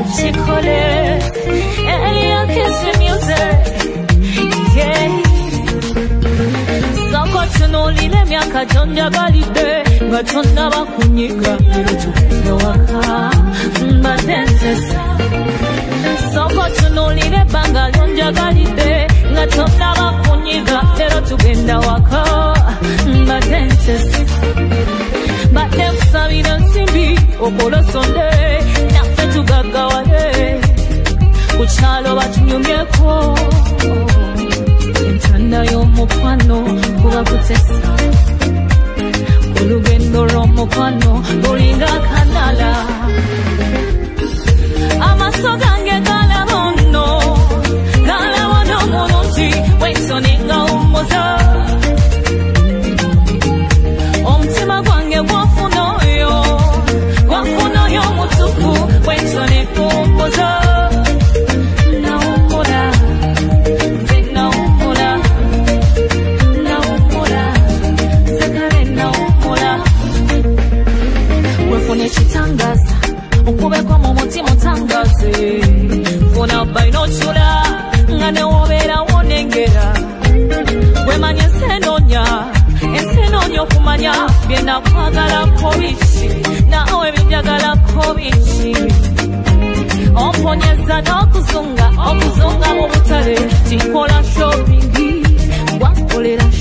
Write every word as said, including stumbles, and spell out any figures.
chikole Elia kiss music yeah Soko tunolile miaka jonja balide Gatonda bakunyiga Lero waka Mbadenzesa Soko tunolile banga jonja balide Gatonda bakunyiga Lero tugenda waka Mbadenzesa Bate kusabira nsimbi Okolo sonde Nafe tugagawale Kuchalo batunyumyeko Entanda y'omukwano kuba kutesa Olugendo lw'omukwano lulinga kanala Amaso gange galaba nno Galaba n'omulungi wensoninga umuza Omutima gwange gwafuna oyo Gwafuna oyo omutuku wensoninga umuza Nawumula Chitangaza ukube kwa mumuti mutangaze Funa bainochula ngane wobera wonengera Wemanye nsenonya ensenonya okumanya Byena kwagala kobichi nawe bijagala kobichi Omponyeza n'okuzunga okuzunga mu butale Tikola shoppingi wakolera